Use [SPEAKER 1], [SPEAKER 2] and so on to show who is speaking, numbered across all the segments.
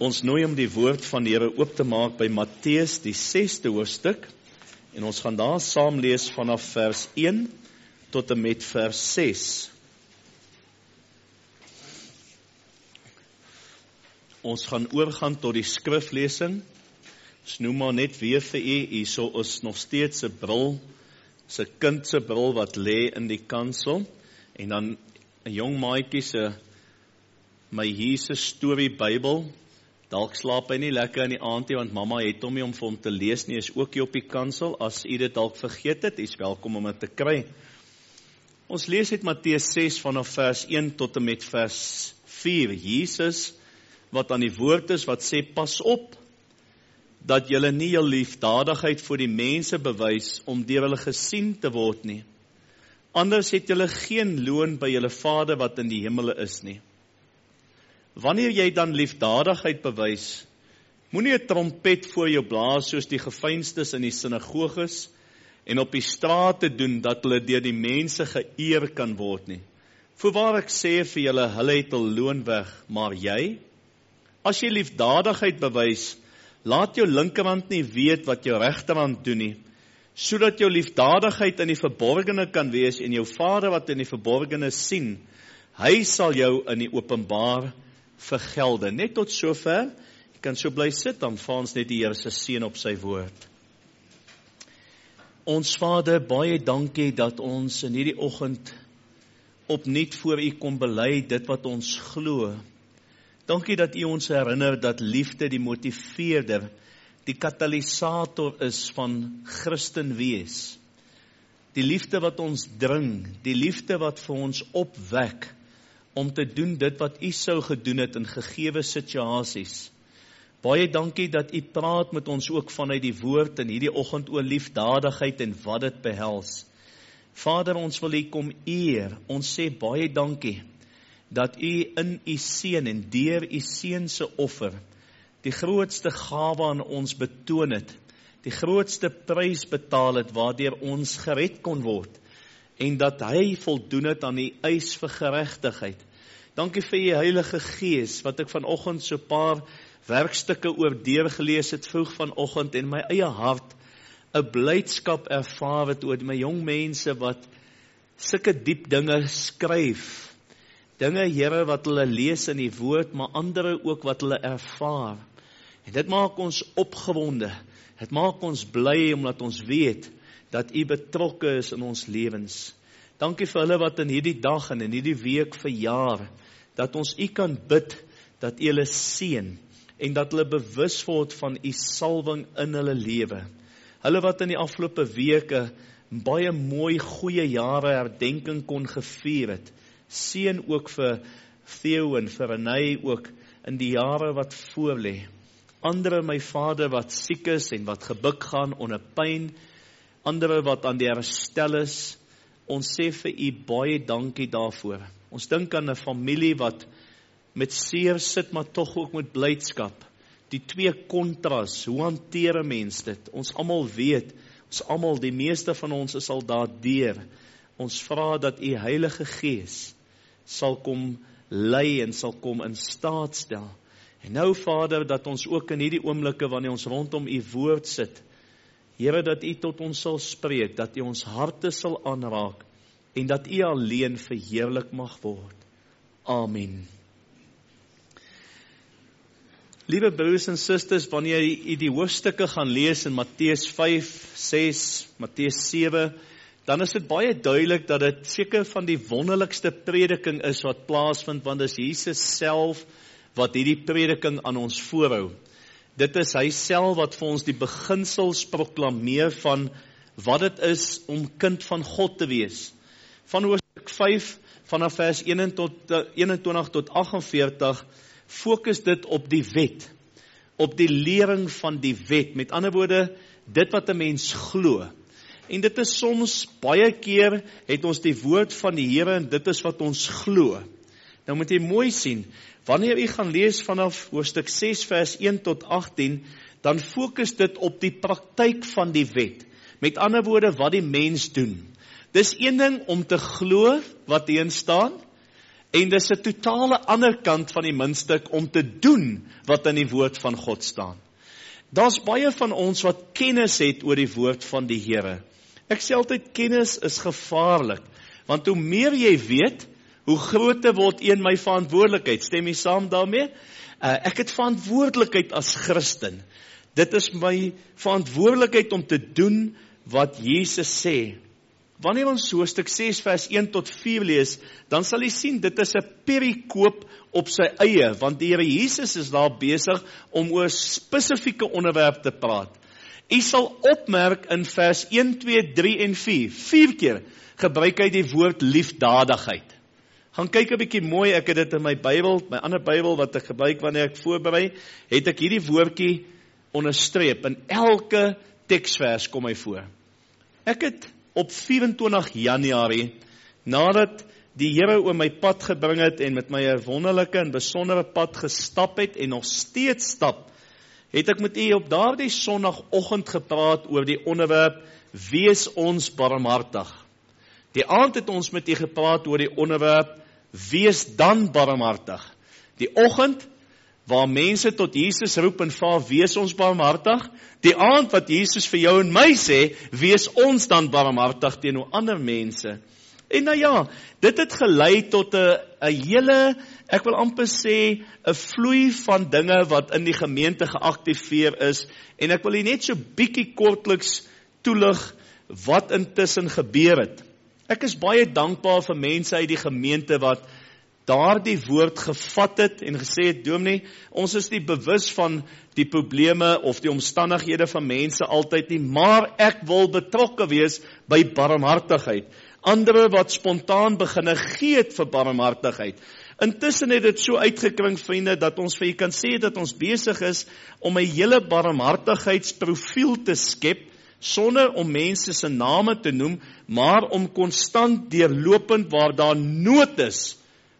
[SPEAKER 1] Ons nooi om die woord van die Here oop te maak by Matteus die 6de hoofstuk en ons gaan daar saam lees vanaf vers 1 tot en met vers 6. Ons gaan oorgaan tot die skriflesing. Ons noem maar net weer vir u, hierso is nog steeds 'n bril, 'n kind se bril wat lê in die kansel en dan 'n jong maatjie se my Jesus storie Bybel. Dalk slaap hy nie lekker in die aand nie, want mamma het hom nie om vir hom te lees nie, is ook hier op die kansel. As u dit dalk vergeet het, is welkom om dit te kry. Ons lees uit Matteus 6 vanaf vers 1 tot en met vers 4. Jesus wat aan die woord is, wat sê, pas op, dat julle nie jul liefdadigheid voor die mense bewys, om deur hulle gesien te word nie. Anders het julle geen loon by julle Vader wat in die hemele is nie. Wanneer jy dan liefdadigheid bewys, moenie 'n trompet voor jou blaas soos die geveinstes in die sinagoges en op die strate doen dat hulle deur die mense geëer kan word nie. Voorwaar ek sê vir julle, hulle het hul loon weg, maar jy, as jy liefdadigheid bewys, laat jou linkerhand nie weet wat jou regterhand doen nie, sodat jou liefdadigheid in die verborgene kan wees en jou Vader wat in die verborgene sien, hy sal jou in die openbaar vergelde. Net tot sover, jy kan so bly sit, dan val ons net die Here se seën op sy woord. Ons Vader, baie dankie dat ons in hierdie oggend opnuut voor U kom bely dit wat ons glo. Dankie dat U ons herinner dat liefde die motiveerder, die katalisator is van Christen wees. Die liefde wat ons dring, die liefde wat vir ons opwek, om te doen dit wat U sou gedoen het in gegewe situasies. Baie dankie dat U praat met ons ook vanuit die woord in hierdie oggend oor liefdadigheid en wat dit behels. Vader, ons wil U kom eer. Ons sê baie dankie dat U in U seun en deur U seun se offer die grootste gawe aan ons betoon het, die grootste prys betaal het waardeur ons gered kon word, en dat hy voldoen het aan die eis vir geregtigheid. Dankie vir U Heilige Gees, wat ek vanoggend so 'n paar werkstukke oor deurgelees het vroeg vanoggend en my eie hart 'n blydskap ervaar het oor my jong mense wat sulke diep dinge skryf. Dinge, Here, wat hulle lees in die woord, maar ander ook wat hulle ervaar. En dit maak ons opgewonde. Dit maak ons bly omdat ons weet dat U betrokke is in ons lewens. Dankie vir hulle wat in hierdie dag en in hierdie week verjaar, dat ons U kan bid, dat U hulle seën en dat hulle bewus word van U salwing in hulle lewe. Hulle wat in die afgelope weke baie mooi goeie jare herdenking kon gevier het. Seën ook vir Theo en vir Renée ook in die jare wat voorlê. Andere, my Vader, wat siek is en wat gebuk gaan onder pyn, andere wat aan die herstel is, ons sê vir U baie dankie daarvoor. Ons dink aan 'n familie wat met seer sit, maar tog ook met blydskap. Die twee kontras, hoe hanteer 'n mens dit? Ons almal weet, die meeste van ons is al daardeur. Ons vra dat U Heilige Gees sal kom lei en sal kom in staat stel. En nou, Vader, dat ons ook in hierdie oomblikke, wanneer ons rondom U woord sit, Here, dat U tot ons sal spreek, dat U ons harte sal aanraak, en dat U alleen verheerlik mag word. Amen. Liewe broers en susters, wanneer U die hoofstukke gaan lees in Matteus 5, 6, Matteus 7, dan is dit baie duidelik dat dit seker van die wonderlikste prediking is wat plaasvind, want dit is Jesus self wat hierdie prediking aan ons voorhou. Dit is hy self wat vir ons die beginsels proklameer van wat dit is om kind van God te wees. Van hoofstuk 5, vanaf vers 21 tot 48, fokus dit op die wet, op die lering van die wet. Met ander woorde, dit wat 'n mens glo. En dit is soms, baie keer, het ons die woord van die Here en dit is wat ons glo. Nou moet jy mooi sien, wanneer jy gaan lees vanaf hoofstuk 6 vers 1 tot 18, dan fokus dit op die praktyk van die wet. Met ander woorde, wat die mens doen. Dis een ding om te glo wat hierin staan, En dis 'n totale ander kant van die muntstuk om te doen wat in die woord van God staan. Daar's baie van ons wat kennis het oor die woord van die Here. Ek sê altyd, kennis is gevaarlik, want hoe meer jy weet, hoe groter word my verantwoordelikheid. Stem jy saam daarmee? Ek het verantwoordelikheid as Christen. Dit is my verantwoordelikheid om te doen wat Jesus sê. Wanneer ons Hoofstuk 6 vers 1 tot 4 lees, dan sal jy sien, dit is 'n perikoop op sy eie, want die Here Jesus is daar besig om oor spesifieke onderwerp te praat. Jy sal opmerk in vers 1, 2, 3 en 4, 4 keer gebruik hy die woord liefdadigheid. Gaan kyk 'n bietjie mooi, ek het dit in my Bybel, my ander Bybel wat ek gebruik wanneer ek voorberei, het ek hierdie woordjie onderstreep. In elke teksvers kom hy voor. Ek het op 24 Januarie, nadat die Here oor my pad gebring het en met my 'n wonderlike en besondere pad gestap het en nog steeds stap, het ek met u op daardie Sondagoggend gepraat oor die onderwerp wees ons barmhartig. Die aand het ons met u gepraat oor die onderwerp wees dan barmhartig. Die oggend waar mense tot Jesus roep en vra wees ons barmhartig. Die aand wat Jesus vir jou en my sê wees ons dan barmhartig teenoor ander mense. En nou ja, dit het gelei tot 'n hele, ek wil amper sê, 'n vloei van dinge wat in die gemeente geaktiveer is. En ek wil hier net so bietjie kortliks toelig wat intussen gebeur het. Ek is baie dankbaar vir mense uit die gemeente wat daardie woord gevat het en gesê het, dominee, ons is nie bewus van die probleme of die omstandighede van mense altyd nie, maar ek wil betrokke wees by barmhartigheid. Andere wat spontaan beginne gee het vir barmhartigheid. Intussen het dit so uitgekring, vriende, dat ons vir u kan sê dat ons besig is om 'n hele barmhartigheidsprofiel te skep, sonder om mense se name te noem, maar om konstant deurlopend waar daar nood is,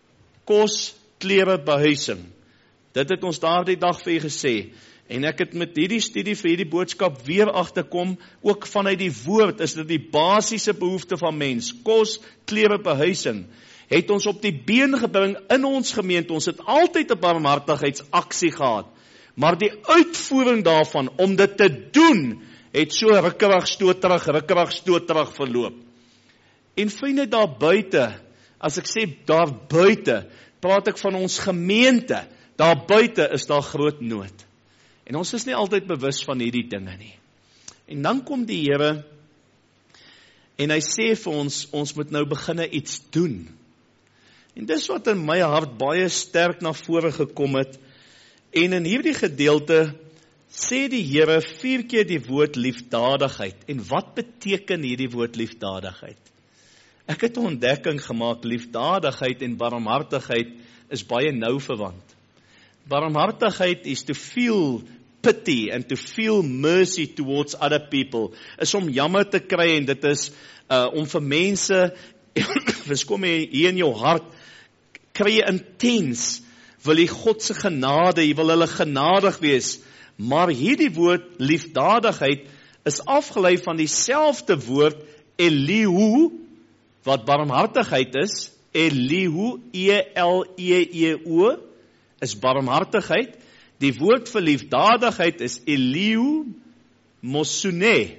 [SPEAKER 1] kos, klere, behuising. Dit het ons daardie dag vir u gesê. En ek het met hierdie studie vir hierdie boodskap weer agterkom, ook vanuit die woord, is dit die basiese behoefte van mens, kos, klere, behuising, het ons op die been gebring in ons gemeente. Ons het altyd 'n barmhartigheidsaksie gehad, maar die uitvoering daarvan, om dit te doen, het so rukkerig stootterig verloop. En vriende, daar buite, as ek sê daar buite, praat ek van ons gemeente, daar buite is daar groot nood. En ons is nie altyd bewus van hierdie dinge nie. En dan kom die Here, en hy sê vir ons, ons moet nou beginne iets doen. En dis wat in my hart baie sterk na vore gekom het, en in hierdie gedeelte, sê die Here 4 keer die woord liefdadigheid. En wat beteken hierdie woord liefdadigheid? Ek het 'n ontdekking gemaak, liefdadigheid en barmhartigheid is baie nou verwant. Barmhartigheid is to feel pity and to feel mercy towards other people. Is om jammer te kry, en dit is om vir mense, verskom jy hier in jou hart, kry jy intens, wil jy God se genade, jy wil hulle genadig wees. Maar hierdie woord liefdadigheid is afgelei van dieselfde woord Elihu, wat barmhartigheid is. Elihu, E-L-E-E-O, is barmhartigheid. Die woord vir liefdadigheid is Elihu Mosune.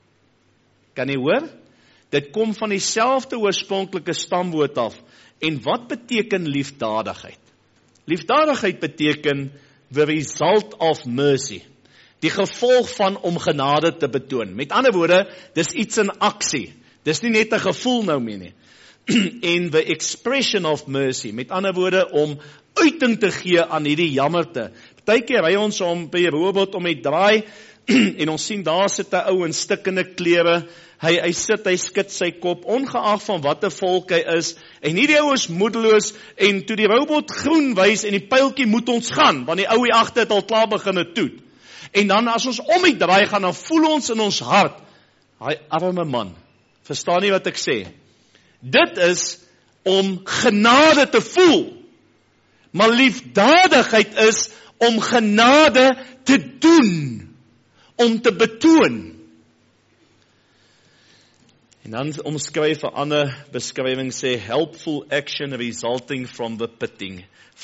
[SPEAKER 1] Kan jy hoor? Dit kom van dieselfde oorspronklike stamwoord af. En wat beteken liefdadigheid? Liefdadigheid beteken the result of mercy. Die gevolg van om genade te betoon. Met ander woorde, dis iets in aksie. Dis nie net 'n gevoel nou meer nie. En the expression of mercy. Met ander woorde, om uiting te gee aan hierdie jammerte. Partykeer ry ons om by 'n robot om hy draai, en ons sien daar sit 'n ou in stikkende klere. Hy sit, hy skud sy kop, ongeag van watter volk hy is, en hierdie ou is moedeloos, en toe die robot groen wys, en die pyltjie moet ons gaan, want die ou hier agter het al klaar begin toet. En dan as ons om die draai gaan, dan voel ons in ons hart, hy arme man, verstaan nie wat ek sê? Dit is om genade te voel, maar liefdadigheid is om genade te doen, om te betoon. En dan omskryf 'n ander beskrywing sê helpful action resulting from the pity.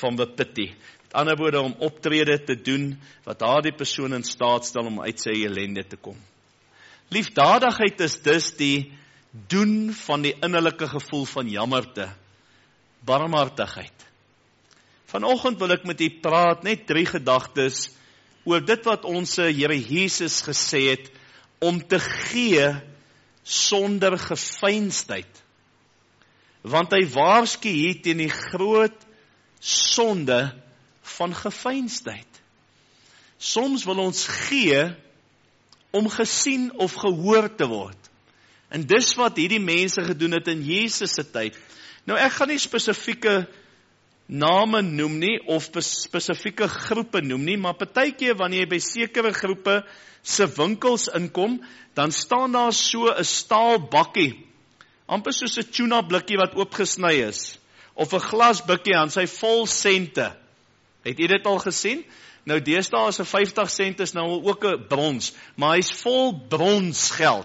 [SPEAKER 1] Met ander woorde om optrede te doen wat daardie persoon in staat stel om uit sy ellende te kom. Liefdadigheid is dus die doen van die innerlike gevoel van jammerte, barmhartigheid. Vanoggend wil ek met u praat, net 3 gedagtes oor dit wat ons Here Jesus gesê het, om te gee sonder geveinsdheid. Want hy waarsku hier teen die groot sonde van geveinsdheid. Soms wil ons gee om gesien of gehoor te word. En dis wat hierdie mense gedoen het in Jesus se tyd. Nou ek gaan nie spesifieke name noem nie, of spesifieke groepe noem nie, maar partykeer wanneer jy by sekere groepe se winkels inkom, dan staan daar so 'n staal bakkie, amper soos 'n tuna blikkie wat oopgesny is, of 'n glasblikkie aan sy vol sente. Het jy dit al gesien? Nou deesdae is 'n 50 sent is nou ook 'n brons, maar hy's vol bronsgeld.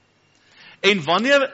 [SPEAKER 1] En wanneer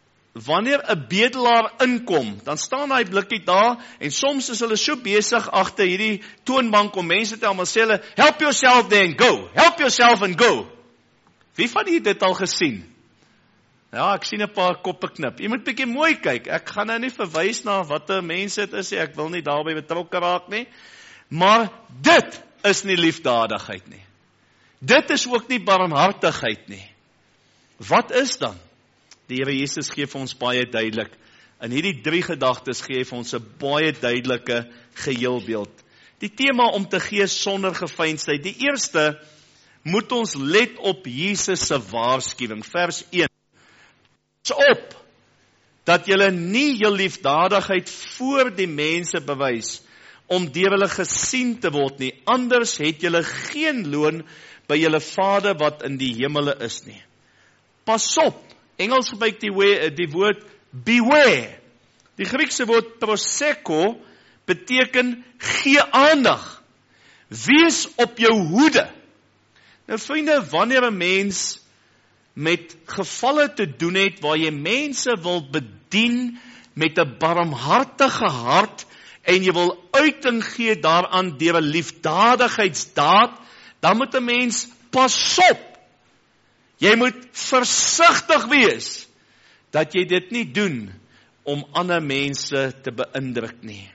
[SPEAKER 1] 'n bedelaar inkom, dan staan hy blikkie daar, en soms is hulle so besig agter hierdie toonbank om mense te almal sê hulle, help yourself then go, help yourself and go. Wie van julle dit al gesien? Ja, ek sien 'n paar koppe knip. Jy moet bietjie mooi kyk. Ek gaan nou nie verwys na watter mense dit is nie, ek wil nie daarby betrokke raak nie. Maar dit is nie liefdadigheid nie. Dit is ook nie barmhartigheid nie. Wat is dan? Die Here Jesus gee vir ons baie duidelik. In hierdie 3 gedagtes gee hy vir ons 'n baie duidelike geheelbeeld. Die tema om te gee sonder geveinsdheid. Die eerste moet ons let op Jesus se waarskuwing. Vers 1. Pas op dat julle nie jul liefdadigheid voor die mense bewys om deur hulle gesien te word nie. Anders het julle geen loon by julle Vader wat in die hemele is nie. Pas op. Engels gebruik die woord beware. Die Griekse woord proseko beteken gee aandag. Wees op jou hoede. Nou vriende, wanneer 'n mens met gevalle te doen het waar jy mense wil bedien met 'n barmhartige hart en jy wil uiting gee daaraan deur 'n liefdadigheidsdaad, dan moet 'n mens pas op. Jy moet versigtig wees dat jy dit nie doen om ander mense te beïndruk nie.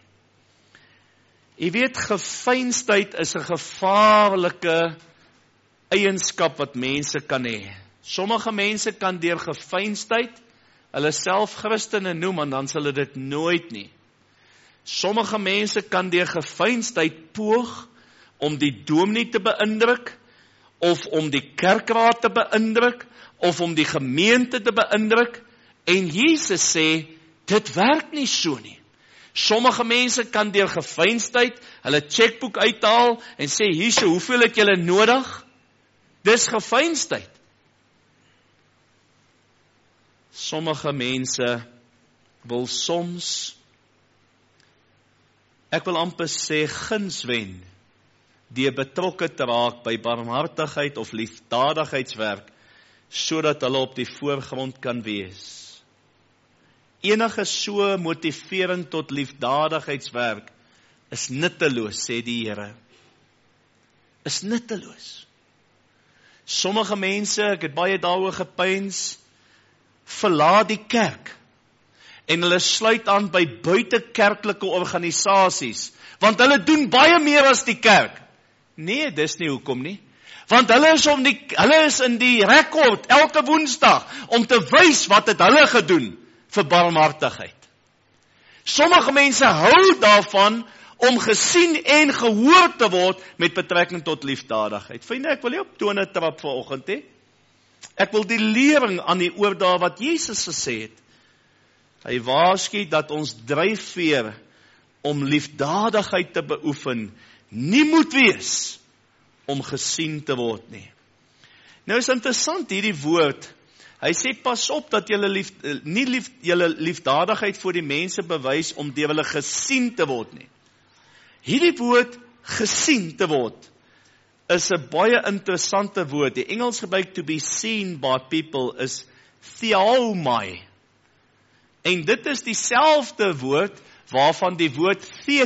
[SPEAKER 1] Jy weet, geveinsdheid is 'n gevaarlike eienskap wat mense kan hê. Sommige mense kan deur geveinsdheid hulle self Christene noem, en dan sal hulle dit nooit nie. Sommige mense kan deur geveinsdheid poog om die dominee te beïndruk, of om die kerkraad te beïndruk, of om die gemeente te beïndruk, en Jesus sê, dit werk nie so nie. Sommige mense kan deur geveinsdheid hulle chequeboek uithaal en sê, hierso, hoeveel het julle nodig? Dis geveinsdheid. Sommige mense wil soms, ek wil amper sê, guns wen, deur betrokke te raak by barmhartigheid of liefdadigheidswerk, sodat hulle op die voorgrond kan wees. Enige so motivering tot liefdadigheidswerk is nutteloos, sê die Here. Is nutteloos. Sommige mense, ek het baie daaroor gepeins, verlaat die kerk en hulle sluit aan by buitekerklike organisasies, want hulle doen baie meer as die kerk. Nee, dis nie hoekom nie. Want hulle is in die rekord elke Woensdag om te wys wat het hulle gedoen vir barmhartigheid. Sommige mense hou daarvan om gesien en gehoor te word met betrekking tot liefdadigheid. Vriende, ek wil nie op tone trap vanoggend hê. Ek wil die lering aan die oordaag wat Jesus gesê het. Hy waarsku dat ons dryfveer om liefdadigheid te beoefen nie moet wees om gesien te word nie. Nou is interessant hierdie woord. Hy sê pas op dat julle julle liefdadigheid voor die mense bewys om deur hulle gesien te word nie. Hierdie woord gesien te word is 'n baie interessante woord. Die Engels gebruik to be seen by people is theomai. En dit is dieselfde woord waarvan die woord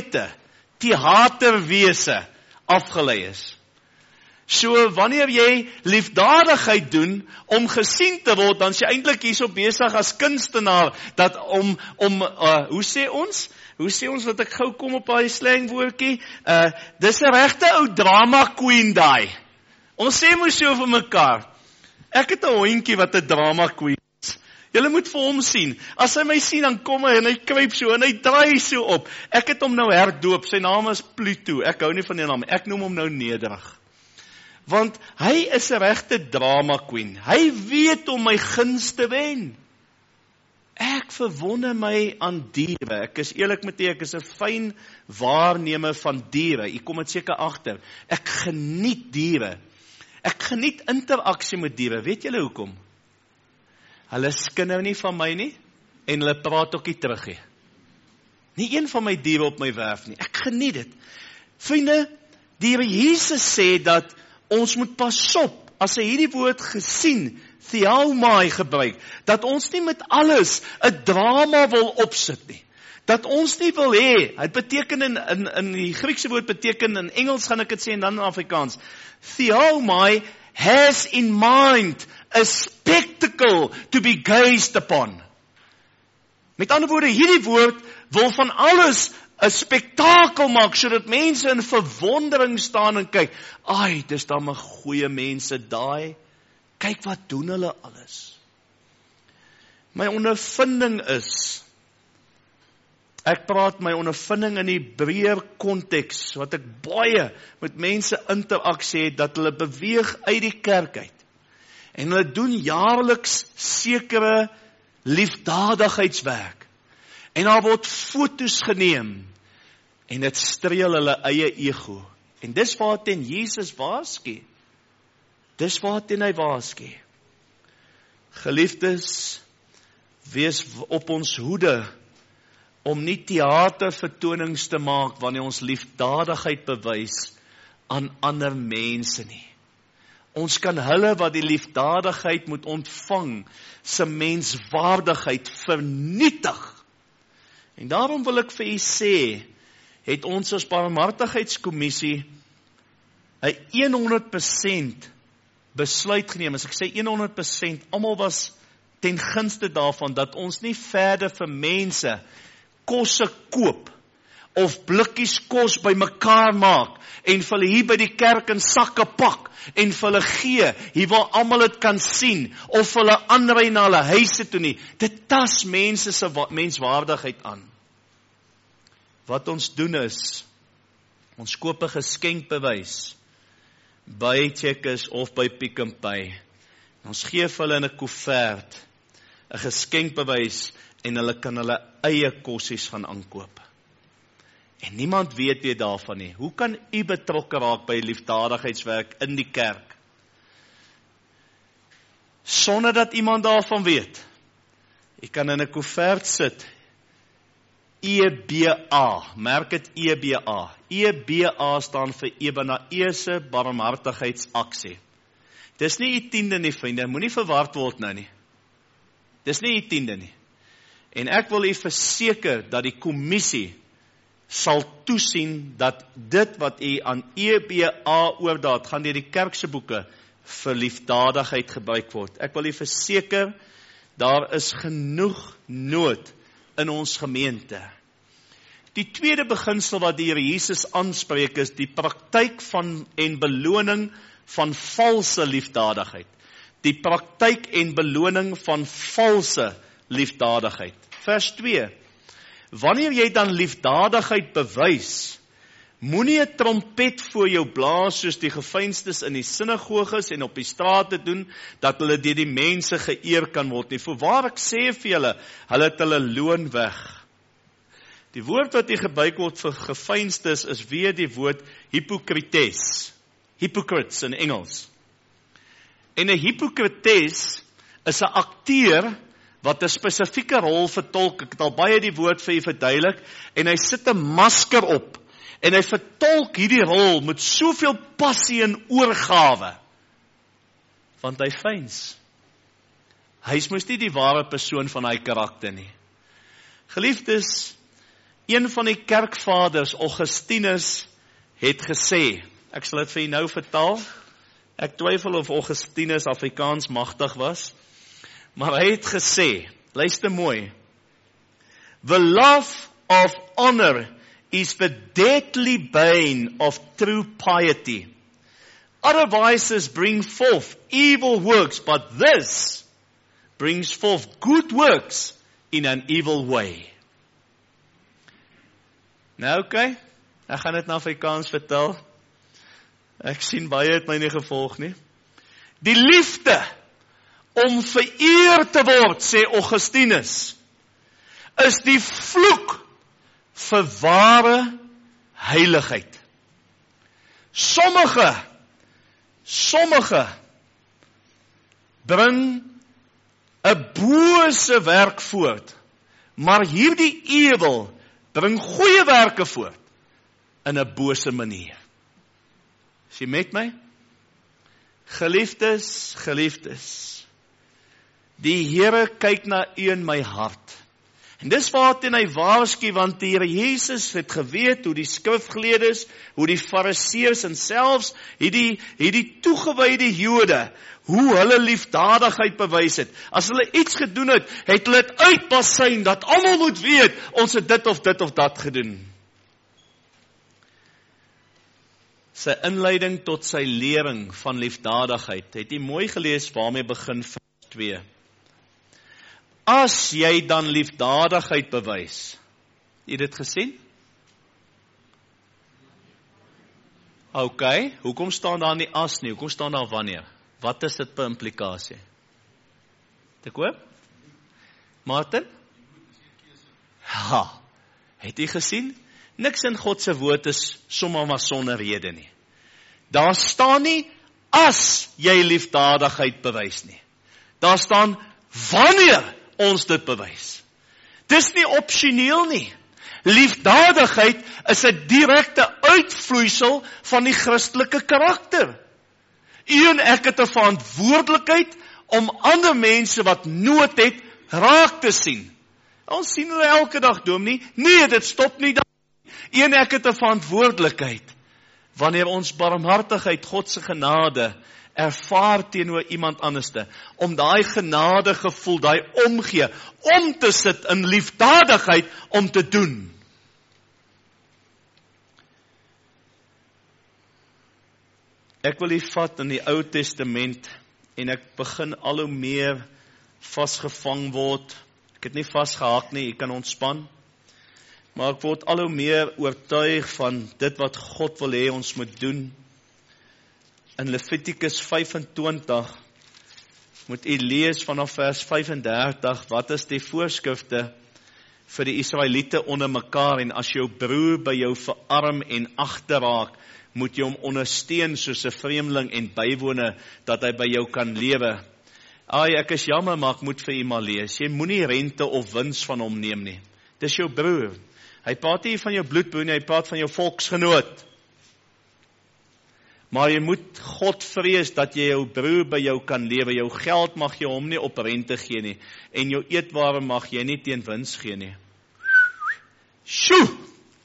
[SPEAKER 1] theaterwese afgelei is. So, wanneer jy liefdadigheid doen om gesien te word, dan is jy eintlik hierso besig as kunstenaar, dat hoe sê ons wat ek gou kom op daai slangwoordjie, dis 'n regte ou drama queen daai. Ons sê mos so vir mekaar, ek het 'n hondjie wat 'n drama queen is. Julle moet vir hom sien, as hy my sien, dan kom hy en hy kruip so, en hy draai so op. Ek het hom nou herdoop, sy naam is Pluto, ek hou nie van die naam, ek noem hom nou Nederig. Want hy is 'n regte drama queen. Hy weet om my guns te wen. Ek verwonder my aan diere. Ek is eerlik met u, ek is 'n fyn waarnemer van diere. U kom dit seker agter. Ek geniet diere. Ek geniet interaksie met diere. Weet julle hoekom? Hulle skinder nie van my nie en hulle praat ook nie terug nie. Nie een van my diere op my werf nie. Ek geniet dit. Vriende, die Here Jesus sê dat ons moet pas op, as hy hierdie woord gesien, theomai gebruik, dat ons nie met alles 'n drama wil opsit nie. Dat ons nie wil hê, het beteken in die Griekse woord beteken, in Engels gaan ek dit sê en dan in Afrikaans, theomai has in mind a spectacle to be gazed upon. Met ander woorde, hierdie woord wil van alles 'n spektakel maak, sodat mense in verwondering staan en kyk, ai, dis dan 'n goeie mense daai, kyk wat doen hulle alles. My ondervinding is, ek praat my ondervinding in die breër konteks, wat ek baie met mense interaksie het, dat hulle beweeg uit die kerk uit, en hulle doen jaarliks sekere liefdadigheidswerk, en daar word foto's geneem, en dit streel hulle eie ego. En dis waarteen Jesus waarsku. Dis waarteen hy waarsku. Geliefdes, wees op ons hoede, om nie theatervertonings te maak, wanneer ons liefdadigheid bewys, aan ander mense nie. Ons kan hulle wat die liefdadigheid moet ontvang, se menswaardigheid vernietig. En daarom wil ek vir u sê, het ons as barmhartigheidskommissie 'n 100% besluit geneem. As ek sê 100%, almal was ten gunste daarvan, dat ons nie verder vir mense kosse koop, of blikkies kos by mekaar maak, en vir hulle hier by die kerk in sakke pak, en vir hulle gee, hier waar almal dit kan sien, of vir hulle aanry na hulle huise toe nie. Dit tas mense se menswaardigheid aan. Wat ons doen is, ons koop 'n geskenkbewys by Checkers of by Pick n Pay. Ons gee vir hulle in 'n koevert 'n geskenkbewys en hulle kan hulle eie kossies gaan aankoop. En niemand weet weer daarvan nie. Hoe kan u betrokke raak by liefdadigheidswerk in die kerk? Sonder dat iemand daarvan weet. U kan in 'n koevert sit, EBA, merk het EBA. EBA staan vir Ebeneese barmhartigheidsaksie. Dis nie die 10de nie, vriende, moenie verward word nou nie. Dis nie die 10de nie. En ek wil u verseker dat die kommissie sal toesien dat dit wat u aan EBA oordaat, gaan deur die kerkse boeke vir liefdadigheid gebruik word. Ek wil u verseker, daar is genoeg nood in ons gemeente. Die tweede beginsel wat die Here Jesus aanspreek is die praktyk van en beloning van valse liefdadigheid. Die praktyk en beloning van valse liefdadigheid. Vers 2. Wanneer jy dan liefdadigheid bewys, moenie 'n trompet voor jou blaas soos die geveinstes in die sinagoges en op die strate doen, dat hulle deur die mense geëer kan word nie. Voorwaar ek sê vir julle, hulle het hulle loon weg. Die woord wat hier gebruik word vir geveinstes is weer die woord hypocrites. Hypocrites in Engels. En 'n hypocrites is 'n akteur wat 'n spesifieke rol vertolk. Ek het al baie die woord vir u verduidelik, en hy sit 'n masker op, en hy vertolk hierdie rol met soveel passie en oorgawe, want hy veins. Hy is mos nie die ware persoon van hy karakter nie. Geliefdes, een van die kerkvaders, Augustinus, het gesê, ek sal dit vir u nou vertaal, ek twyfel of Augustinus Afrikaans magtig was, maar hy het gesê, luister mooi, the love of honor is the deadly bane of true piety. Other vices bring forth evil works, but this brings forth good works in an evil way. Nou oké, ek gaan dit in Afrikaans vertel. Ek sien baie het my nie gevolg nie. Die liefde om vereer te word, sê Augustinus, is die vloek vir ware heiligheid. Sommige bring 'n bose werk voort, maar hierdie ewel bring goeie werke voort in 'n bose manier. Is jy met my? Geliefdes, die Here kyk na u in my hart. En dis waarteen hy waarsku, want die Here Jesus het geweet hoe die skrifgeleerdes, hoe die fariseërs en selfs hierdie toegewyde Jode, hoe hulle liefdadigheid bewys het. As hulle iets gedoen het, het hulle dit uitbasuin, dat almal moet weet, ons het dit of dat gedoen. Sy inleiding tot sy lering van liefdadigheid, het jy mooi gelees waarmee begin vers 2. As jy dan liefdadigheid bewys, jy dit gesien? Ok, hoekom staan daar nie as nie, hoekom staan daar wanneer? Wat is dit per implikasie? Te koop? Martin? Ha, het jy gesien? Niks in God se woord is sommer maar sonder rede nie. Daar staan nie as jy liefdadigheid bewys nie. Daar staan wanneer ons dit bewys. Dis nie opsioneel nie. Liefdadigheid is 'n direkte uitvloeisel van die Christelike karakter. U en ek het 'n verantwoordelikheid om ander mense wat nood het raak te sien. Ons sien hulle elke dag, dominee. Nee, dit stop nie daar. U en ek het 'n verantwoordelikheid wanneer ons barmhartigheid, God se genade ervaar teenoor iemand anderste, om daai genade gevoel, daai omgee, om te sit in liefdadigheid om te doen. Ek wil hier vat in die Ou Testament en ek begin al hoe meer vasgevang word. Ek het nie vasgehaak nie, ek kan ontspan. Maar ek word al hoe meer oortuig van dit wat God wil hê ons moet doen. In Levitikus 25 moet u lees vanaf vers 35, wat is die voorskrifte vir die Israeliete onder mekaar, en as jou broer by jou verarm en agterraak, moet jy hom ondersteun soos 'n vreemdeling en bywoner, dat hy by jou kan lewe. Ek is jammer, maar ek moet vir u maar lees. Jy moenie rente of wins van hom neem nie. Dis jou broer. Hy praat nie van jou bloedbroer nie, hy praat van jou volksgenoot. Maar jy moet God vrees dat jy jou broer by jou kan lewe. Jou geld mag jy hom nie op rente gee nie. En jou eetware mag jy nie teen wins gee nie. Sjoe!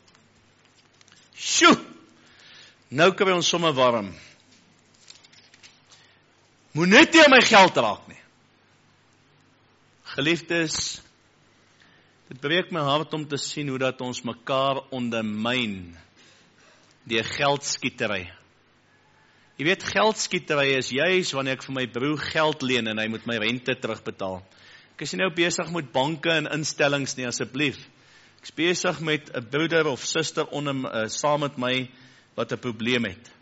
[SPEAKER 1] Nou kry ons sommer warm. Moet net nie aan my geld raak nie. Geliefdes, dit breek my hart om te sien hoe dat ons mekaar ondermyn deur geldskietery. Jy weet, geldskietery is juis wanneer ek vir my broer geld leen en hy moet my rente terugbetaal. Ek is nie nou besig met banke en instellings nie, asseblief. Ek is besig met 'n broeder of suster saam met my wat 'n probleem het.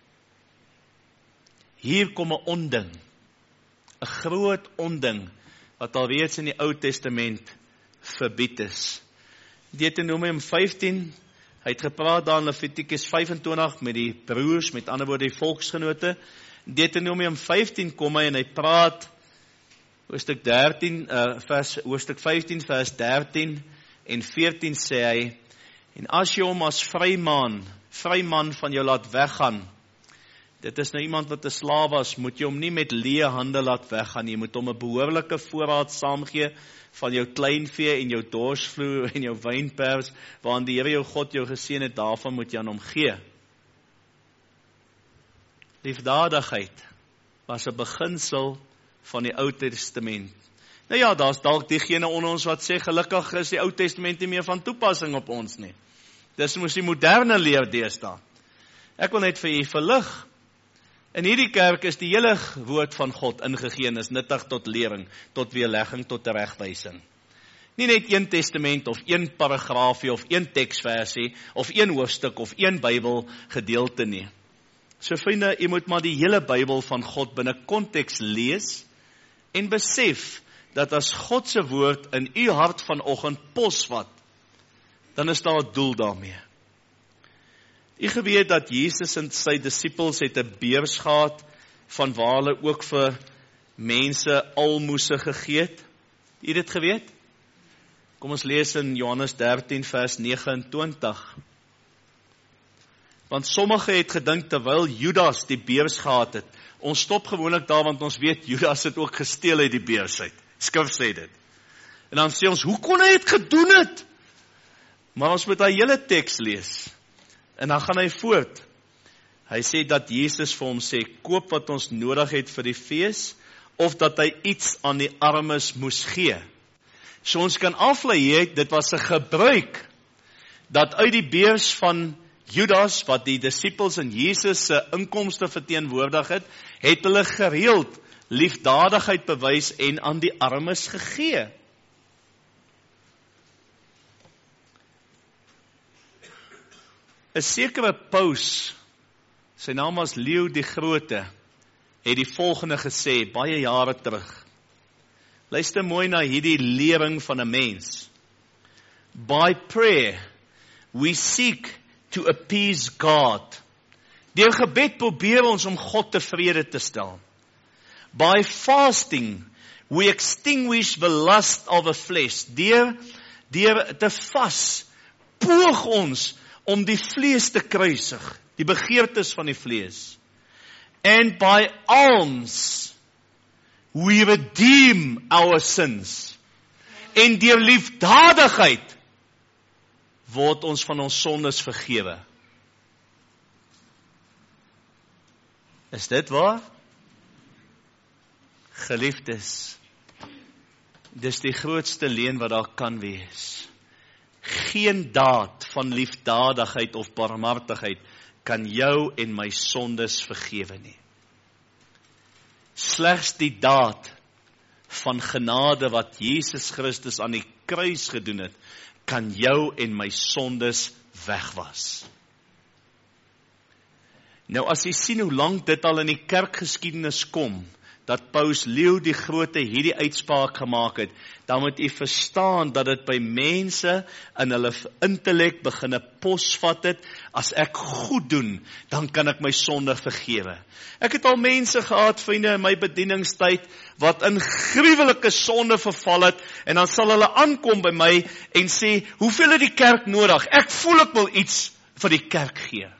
[SPEAKER 1] Hier kom 'n onding, 'n groot onding wat alreeds in die Ou Testament verbied is. Deuteronomium 15, hy het gepraat daar in Levitikus 25 met die broers, met ander woorde die volksgenote. Deuteronomium 15 kom hy en hy praat hoofstuk 15 vers 13 en 14 sê hy, en as jy hom as vryman van jou laat weggaan, Dit is nou iemand wat 'n slaaf was, moet jy hom nie met leë hande laat weggaan nie. Jy moet hom 'n behoorlike voorraad saamgee van jou kleinvee en jou dorsvloer en jou wynpers, waarin die Here jou God jou geseën het, daarvan moet jy aan hom gee. Liefdadigheid was 'n beginsel van die Ou Testament. Nou ja, daar's dalk diegene onder ons wat sê, gelukkig is die Ou Testament nie meer van toepassing op ons nie. Dis mos die moderne leer deesdae. Ek wil net vir u verlig. In hierdie kerk is die hele woord van God ingegee en is nuttig tot lering, tot weerlegging, tot teregwysing. Nie net een testament of een paragraafie of een teksversie of een hoofstuk of een Bybelgedeelte nie. So vriende, u moet maar die hele Bybel van God binne konteks lees en besef dat as God se woord in u hart vanoggend posvat, dan is daar 'n doel daarmee. U geweet dat Jesus en sy disippels het 'n beurs gehad van waar hulle ook vir mense almoese gegee het. U dit geweet? Kom ons lees in Johannes 13 vers 29. Want sommige het gedink terwyl Judas die beurs gehad het. Ons stop gewoonlik daar want ons weet Judas het ook gesteel uit die beurs uit. Skrif sê dit. En dan sê ons, hoe kon hy het gedoen het? Maar ons moet daai hele teks lees. En dan gaan hy voort. Hy sê dat Jesus vir hom sê, koop wat ons nodig het vir die fees, of dat hy iets aan die armes moes gee. So ons kan aflei, dit was 'n gebruik, dat uit die beurs van Judas, wat die disippels en Jesus se inkomste verteenwoordig het, het hulle gereeld liefdadigheid bewys en aan die armes gegee. 'n sekere paus, sy naam was Leo die Grote, het die volgende gesê, baie jare terug. Luister mooi na hierdie lering van 'n mens. By prayer, we seek to appease God. Deur gebed probeer ons om God tevrede te stel. By fasting, we extinguish the lust of the flesh. Deur te vas, poog ons om die vlees te kruisig, die begeertes van die vlees. And by alms, we redeem our sins. En deur liefdadigheid word ons van ons sondes vergewe. Is dit waar? Geliefdes, dis die grootste leuen wat daar kan wees. Geen daad van liefdadigheid of barmhartigheid kan jou en my sondes vergewe nie. Slegs die daad van genade wat Jesus Christus aan die kruis gedoen het, kan jou en my sondes wegwas. Nou as jy sien hoe lank dit al in die kerkgeskiedenis kom, dat Paus Leo die Grote hierdie uitspraak gemaak het, dan moet jy verstaan dat dit by mense in hulle intellek beginne posvat het, as ek goed doen, dan kan ek my sonde vergewe. Ek het al mense gehad, vriende, in my bedieningstyd, wat in gruwelike sonde verval het, en dan sal hulle aankom by my en sê, hoeveel het die kerk nodig? Ek voel ek wil iets vir die kerk gee.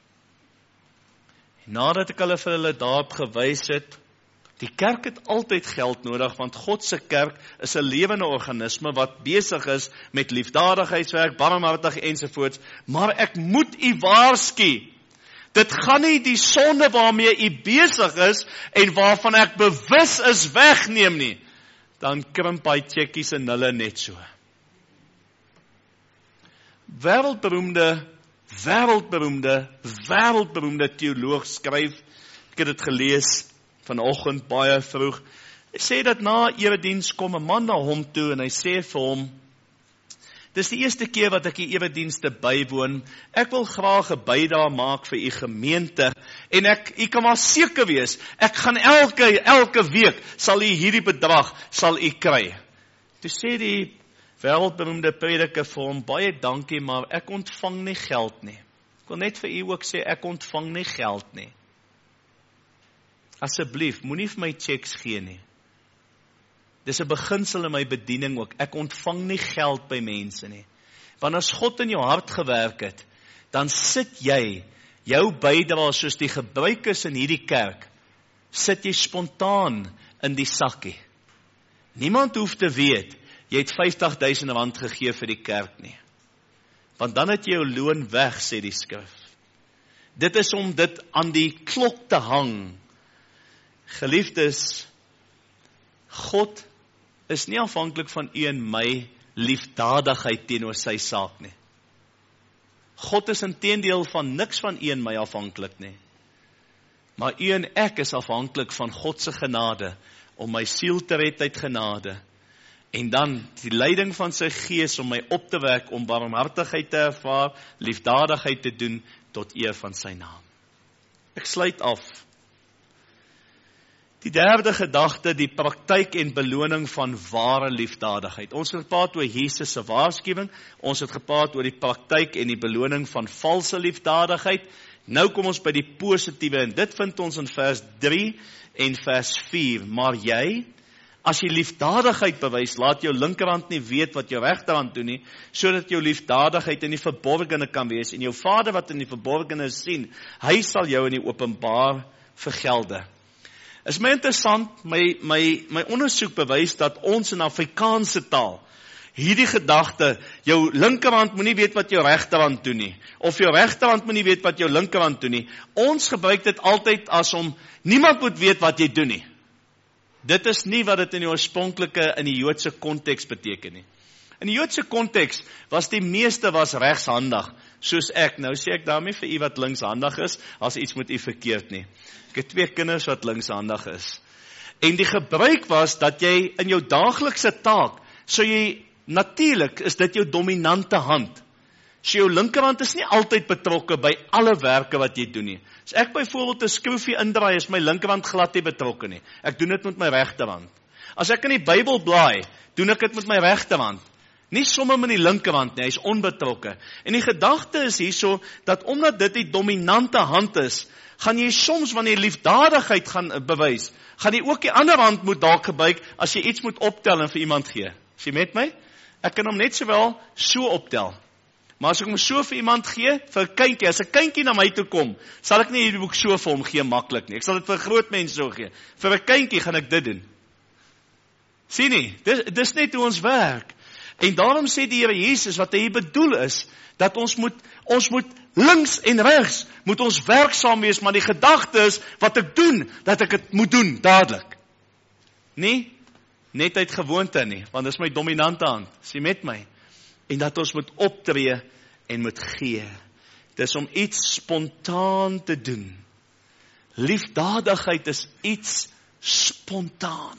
[SPEAKER 1] En nadat ek hulle vir hulle daarop gewys het, die kerk het altyd geld nodig, want God se kerk is 'n lewende organisme wat besig is met liefdadigheidswerk, barmhartig ensovoorts, maar ek moet u waarsku, dit gaan nie die sonde waarmee u besig is en waarvan ek bewus is wegneem nie, dan krimp hy checkies en nulle net so. Wêreldberoemde teoloog skryf, ek het dit gelees vanoggend baie vroeg, hy sê dat na erediens kom 'n man na hom toe en hy sê vir hom, dis die eerste keer wat ek die eredienste bywoon, ek wil graag 'n bydrae maak vir u gemeente, en u kan maar seker wees, ek gaan elke week sal u hierdie bedrag sal u kry. Toe sê die wêreldberoemde prediker vir hom, baie dankie, maar ek ontvang nie geld nie. Ek wil net vir u ook sê, ek ontvang nie geld nie. Asseblief, moenie vir my checks gee nie. Dis 'n beginsel in my bediening ook. Ek ontvang nie geld by mense nie. Want as God in jou hart gewerk het, dan sit jy jou bydrae soos die gebruik is in hierdie kerk, sit jy spontaan in die sakkie. Niemand hoef te weet, jy het R50,000 gegee vir die kerk nie. Want dan het jy jou loon weg, sê die skrif. Dit is om dit aan die klok te hang. Geliefdes, God is nie afhanklik van u en my liefdadigheid teenoor sy saak nie. God is inteendeel van niks van u en my afhanklik nie. Maar u en ek is afhanklik van God se genade, om my siel te red uit genade, en dan die leiding van sy gees om my op te wek, om barmhartigheid te ervaar, liefdadigheid te doen, tot eer van sy naam. Ek sluit af. Die derde gedagte, die praktyk en beloning van ware liefdadigheid. Ons het gepraat oor Jesus se waarskuwing, ons het gepraat oor die praktyk en die beloning van valse liefdadigheid. Nou kom ons by die positiewe, en dit vind ons in vers 3 en vers 4. Maar jy, as jy liefdadigheid bewys, laat jou linkerhand nie weet wat jou regterhand doen nie, sodat jou liefdadigheid in die verborgene kan wees, en jou Vader wat in die verborgene sien, hy sal jou in die openbaar vergelde. Is my interessant, my ondersoek bewys dat ons in Afrikaanse taal, hierdie gedagte, jou linkerhand moet nie weet wat jou regterhand doen nie, of jou regterhand moet nie weet wat jou linkerhand doen nie. Ons gebruik dit altyd as om, niemand moet weet wat jy doen nie. Dit is nie wat dit in die oorspronklike, in die Joodse konteks beteken nie. In die Joodse konteks was die meeste regshandig, soos ek. Nou sê ek daarmee vir u wat linkshandig is, as iets met u verkeerd nie. Ek het 2 kinders wat linkshandig is. En die gebruik was, dat jy in jou daaglikse taak, so jy, natuurlik is dit jou dominante hand. So jou linkerhand is nie altyd betrokke by alle werke wat jy doen nie. As ek byvoorbeeld 'n skroefie indraai, is my linkerhand glad nie betrokke nie. Ek doen dit met my regterhand. As ek in die Bybel blaai, doen ek dit met my regterhand. Nie sommer met die linkerhand nie, hy is onbetrokke. En die gedagte is hierso, dat omdat dit die dominante hand is, gaan jy soms, wanneer jy liefdadigheid gaan bewys, gaan jy ook die ander hand moet dalk gebruik, as jy iets moet optel en vir iemand gee. Is jy met my? Ek kan hom net sowel so optel. Maar as ek hom so vir iemand gee, vir 'n kindjie, as 'n kindjie na my toe kom, sal ek nie hierdie boek so vir hom gee maklik nie. Ek sal dit vir 'n groot mens so gee. Vir 'n kindjie gaan ek dit doen. Sien nie, dis net hoe ons werk. En daarom sê die Here Jesus, wat hy bedoel is, dat ons moet links en regs, moet ons werksaam wees, maar die gedagte is, wat ek doen, dat ek het moet doen, dadelik. Nie, net uit gewoonte nie, want dit is my dominante hand, sê met my. En dat ons moet optree en moet gee. Dit is om iets spontaan te doen. Liefdadigheid is iets spontaan.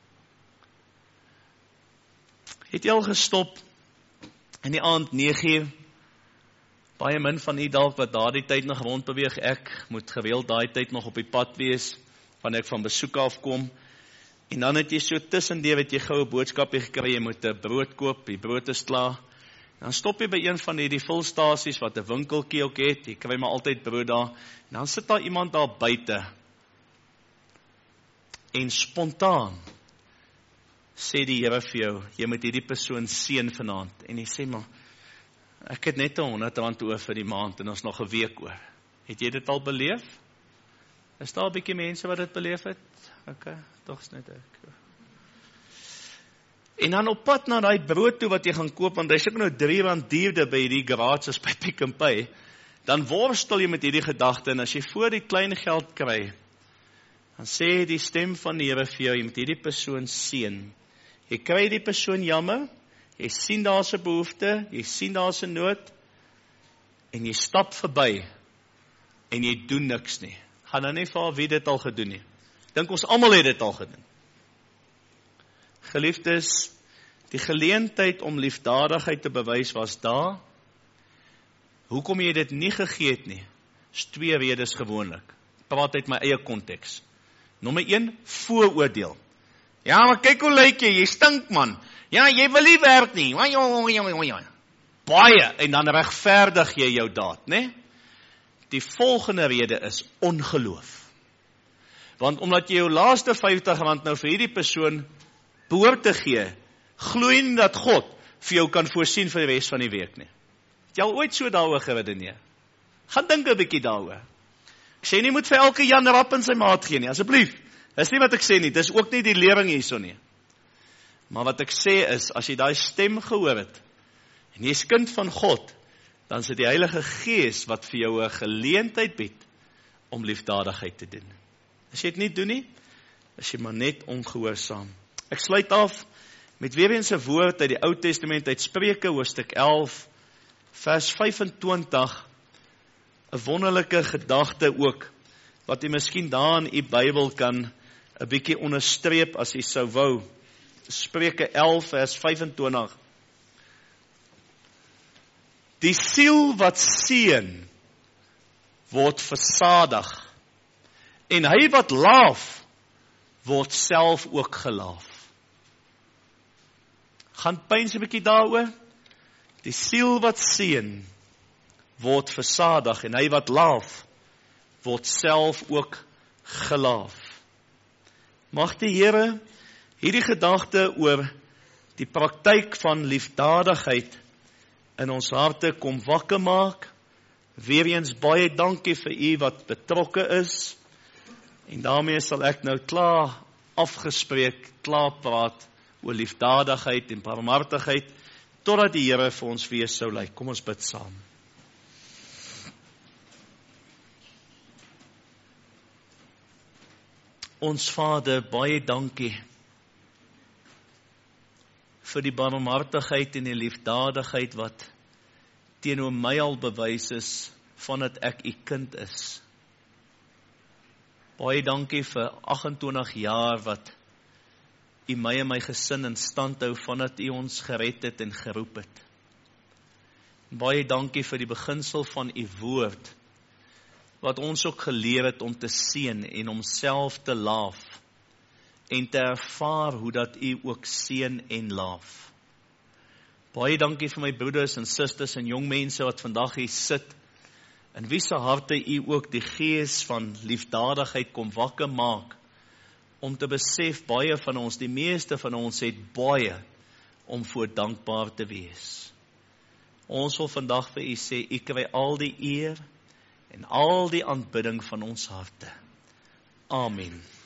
[SPEAKER 1] Het jy al gestop in die aand 9:00? Baie min van die dalk wat daardie tyd nog rondbeweeg. Ek moet gereeld daai tyd nog op die pad wees, wanneer ek van besoek afkom. En dan het jy so tussendeur, het jy gou 'n boodskapie gekry, jy moet 'n brood koop, die brood is klaar. Dan stop jy by een van die vulstasies wat 'n winkeltjie ook het, jy kry maar altyd brood daar. En dan sit daar iemand daar buite. En spontaan sê die Here vir jou, jy moet hierdie persoon seën vanaand. En jy sê maar, ek het net R100 oor vir die maand en ons nog 'n week oor. Het jy dit al beleef? Is daar 'n bietjie mense wat dit beleef het? Okay, tog's net ek. En dan op pad na daai brood toe wat jy gaan koop, want hy sê nou R3 duurder by die garage as by Pick n Pay, dan worstel jy met hierdie gedagte, en as jy voor die klein geld kry, dan sê die stem van die Here vir jou, jy moet hierdie persoon seën. Jy kry die persoon jammer, jy sien daar's 'n behoefte, jy sien daar's 'n nood, en jy stap verby, en jy doen niks nie. Gaan nou nie vir wie dit al gedoen nie. Dink ons almal het dit al gedoen. Geliefdes, die geleentheid om liefdadigheid te bewys was daar. Hoekom jy dit nie gegee het nie, is 2 redes gewoonlik. Praat uit my eie konteks. Nommer 1, vooroordeel. Ja, maar kyk hoe lyk jy stink man. Ja, jy wil nie werk nie. Baie, en dan regverdig jy jou daad, né? Die volgende rede is ongeloof. Want omdat jy jou laaste R50 nou vir hierdie persoon behoort te gee, glo nie dat God vir jou kan voorsien vir die res van die week nie. Het jy al ooit so daaroor geredeneer? Gaan dink 'n bietjie daaroor. Ek sê nie moet vir elke Jan Rap in sy maat gee nie, asseblief. Dis nie wat ek sê nie, dis ook nie die lering hierso nie. Maar wat ek sê is, as jy daai stem gehoor het, en jy is kind van God, dan is dit die Heilige Gees wat vir jou 'n geleentheid bied om liefdadigheid te doen. As jy dit nie doen nie, is jy maar net ongehoorsaam. Ek sluit af met weer eens 'n woord uit die Ou Testament, uit Spreuke hoofstuk 11, vers 25, 'n wonderlike gedagte ook, wat jy miskien daar in u Bybel kan 'n bietjie onderstreep as jy sou wou. Spreuke 11 vers 25. Die siel wat seën word versadig, en hy wat laaf word self ook gelaaf. Gaan pyns 'n bietjie daaroor. Die siel wat seën word versadig, en hy wat laaf word self ook gelaaf. Mag die Here hierdie gedagte oor die praktyk van liefdadigheid in ons harte kom wakker maak. Weereens baie dankie vir u wat betrokke is. En daarmee sal ek nou klaar afgespreek, klaar praat oor liefdadigheid en barmhartigheid, totdat die Here vir ons weer sou lei. Kom ons bid saam. Ons Vader, baie dankie vir die barmhartigheid en die liefdadigheid wat teenoor my al bewys is, vandat ek u kind is. Baie dankie vir 28 jaar wat u my en my gesin in stand hou, vandat u ons gered het en geroep het. Baie dankie vir die beginsel van u woord, wat ons ook geleer het om te seën en om self te laaf, en te ervaar hoe dat u ook seën en laaf. Baie dankie vir my broeders en susters en jong mense wat vandag hier sit, in wie se harte u ook die gees van liefdadigheid kom wakker maak, om te besef baie van ons, die meeste van ons het baie om voor dankbaar te wees. Ons wil vandag vir u sê, u kry al die eer en al die aanbidding van ons harte. Amen.